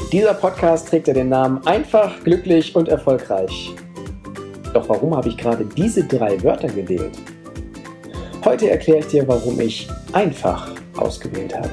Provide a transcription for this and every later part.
Dieser Podcast trägt ja den Namen Einfach, glücklich und erfolgreich. Doch warum habe ich gerade diese 3 Wörter gewählt? Heute erkläre ich dir, warum ich einfach ausgewählt habe.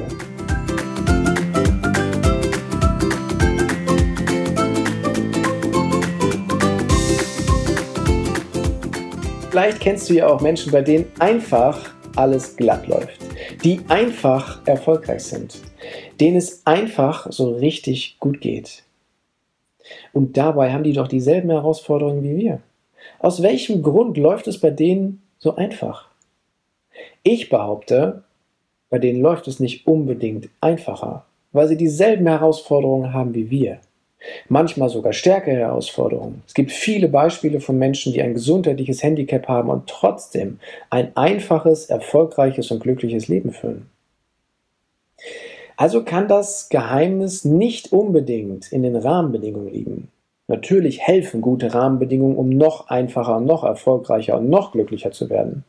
Vielleicht kennst du ja auch Menschen, bei denen einfach alles glatt läuft, die einfach erfolgreich sind, denen es einfach so richtig gut geht. Und dabei haben die doch dieselben Herausforderungen wie wir. Aus welchem Grund läuft es bei denen so einfach? Ich behaupte, bei denen läuft es nicht unbedingt einfacher, weil sie dieselben Herausforderungen haben wie wir. Manchmal sogar stärkere Herausforderungen. Es gibt viele Beispiele von Menschen, die ein gesundheitliches Handicap haben und trotzdem ein einfaches, erfolgreiches und glückliches Leben führen. Also kann das Geheimnis nicht unbedingt in den Rahmenbedingungen liegen. Natürlich helfen gute Rahmenbedingungen, um noch einfacher, noch erfolgreicher und noch glücklicher zu werden.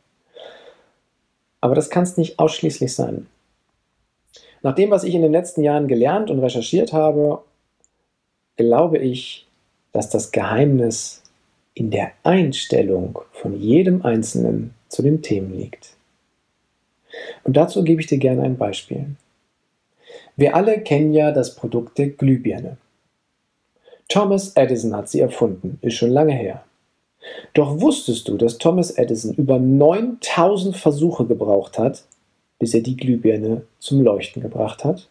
Aber das kann es nicht ausschließlich sein. Nach dem, was ich in den letzten Jahren gelernt und recherchiert habe, glaube ich, dass das Geheimnis in der Einstellung von jedem Einzelnen zu den Themen liegt. Und dazu gebe ich dir gerne ein Beispiel. Wir alle kennen ja das Produkt der Glühbirne. Thomas Edison hat sie erfunden, ist schon lange her. Doch wusstest du, dass Thomas Edison über 9000 Versuche gebraucht hat, bis er die Glühbirne zum Leuchten gebracht hat?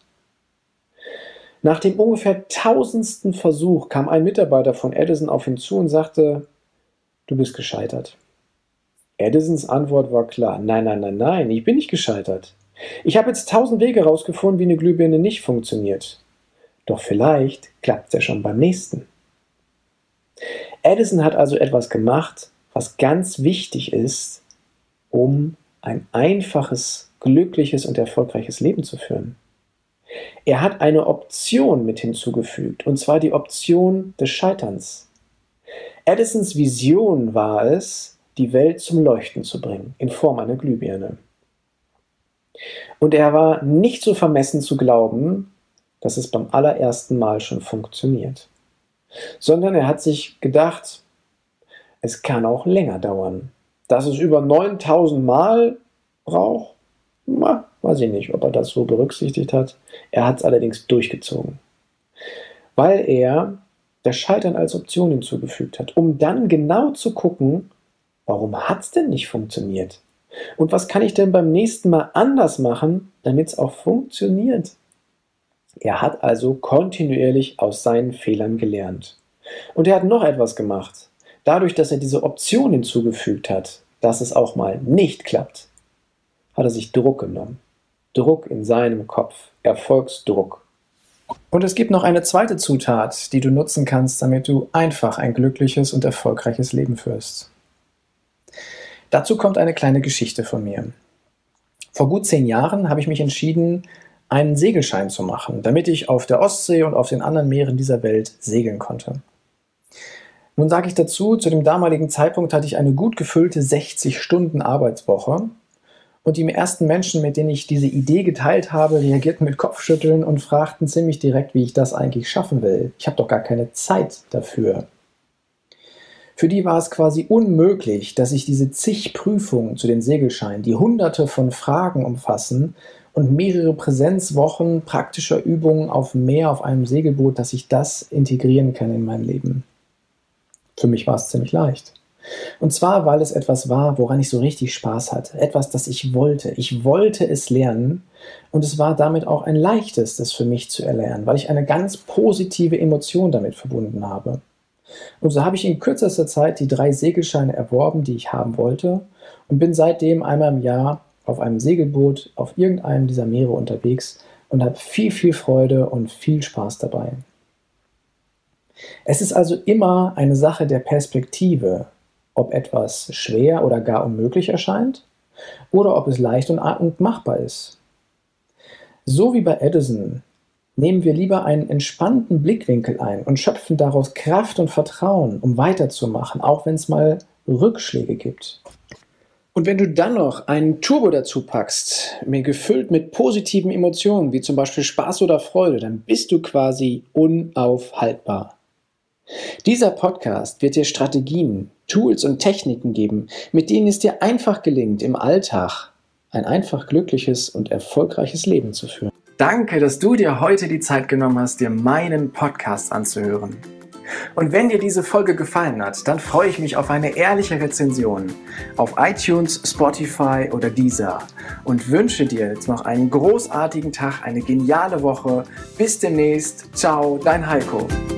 Nach dem ungefähr 1000. Versuch kam ein Mitarbeiter von Edison auf ihn zu und sagte: Du bist gescheitert. Edisons Antwort war klar: Nein, ich bin nicht gescheitert. Ich habe jetzt 1000 Wege herausgefunden, wie eine Glühbirne nicht funktioniert. Doch vielleicht klappt es ja schon beim nächsten. Edison hat also etwas gemacht, was ganz wichtig ist, um ein einfaches, glückliches und erfolgreiches Leben zu führen. Er hat eine Option mit hinzugefügt, und zwar die Option des Scheiterns. Edisons Vision war es, die Welt zum Leuchten zu bringen, in Form einer Glühbirne. Und er war nicht so vermessen zu glauben, dass es beim allerersten Mal schon funktioniert. Sondern er hat sich gedacht, es kann auch länger dauern. Dass es über 9000 Mal braucht, weiß ich nicht, ob er das so berücksichtigt hat. Er hat es allerdings durchgezogen. Weil er das Scheitern als Option hinzugefügt hat, um dann genau zu gucken, warum hat es denn nicht funktioniert? Und was kann ich denn beim nächsten Mal anders machen, damit es auch funktioniert? Er hat also kontinuierlich aus seinen Fehlern gelernt. Und er hat noch etwas gemacht. Dadurch, dass er diese Option hinzugefügt hat, dass es auch mal nicht klappt, hat er sich Druck genommen. Druck in seinem Kopf, Erfolgsdruck. Und es gibt noch eine zweite Zutat, die du nutzen kannst, damit du einfach ein glückliches und erfolgreiches Leben führst. Dazu kommt eine kleine Geschichte von mir. Vor gut 10 Jahren habe ich mich entschieden, einen Segelschein zu machen, damit ich auf der Ostsee und auf den anderen Meeren dieser Welt segeln konnte. Nun sage ich dazu, zu dem damaligen Zeitpunkt hatte ich eine gut gefüllte 60-Stunden-Arbeitswoche. Und die ersten Menschen, mit denen ich diese Idee geteilt habe, reagierten mit Kopfschütteln und fragten ziemlich direkt, wie ich das eigentlich schaffen will. Ich habe doch gar keine Zeit dafür. Für die war es quasi unmöglich, dass ich diese zig Prüfungen zu den Segelscheinen, die Hunderte von Fragen umfassen und mehrere Präsenzwochen praktischer Übungen auf dem Meer auf einem Segelboot, dass ich das integrieren kann in mein Leben. Für mich war es ziemlich leicht. Und zwar, weil es etwas war, woran ich so richtig Spaß hatte. Etwas, das ich wollte. Ich wollte es lernen und es war damit auch ein leichtes, das für mich zu erlernen, weil ich eine ganz positive Emotion damit verbunden habe. Und so habe ich in kürzester Zeit die 3 Segelscheine erworben, die ich haben wollte, und bin seitdem einmal im Jahr auf einem Segelboot auf irgendeinem dieser Meere unterwegs und habe viel, viel Freude und viel Spaß dabei. Es ist also immer eine Sache der Perspektive, ob etwas schwer oder gar unmöglich erscheint oder ob es leicht und machbar ist. So wie bei Edison nehmen wir lieber einen entspannten Blickwinkel ein und schöpfen daraus Kraft und Vertrauen, um weiterzumachen, auch wenn es mal Rückschläge gibt. Und wenn du dann noch einen Turbo dazu packst, gefüllt mit positiven Emotionen, wie zum Beispiel Spaß oder Freude, dann bist du quasi unaufhaltbar. Dieser Podcast wird dir Strategien, Tools und Techniken geben, mit denen es dir einfach gelingt, im Alltag ein einfach glückliches und erfolgreiches Leben zu führen. Danke, dass du dir heute die Zeit genommen hast, dir meinen Podcast anzuhören. Und wenn dir diese Folge gefallen hat, dann freue ich mich auf eine ehrliche Rezension auf iTunes, Spotify oder Deezer und wünsche dir jetzt noch einen großartigen Tag, eine geniale Woche. Bis demnächst. Ciao, dein Heiko.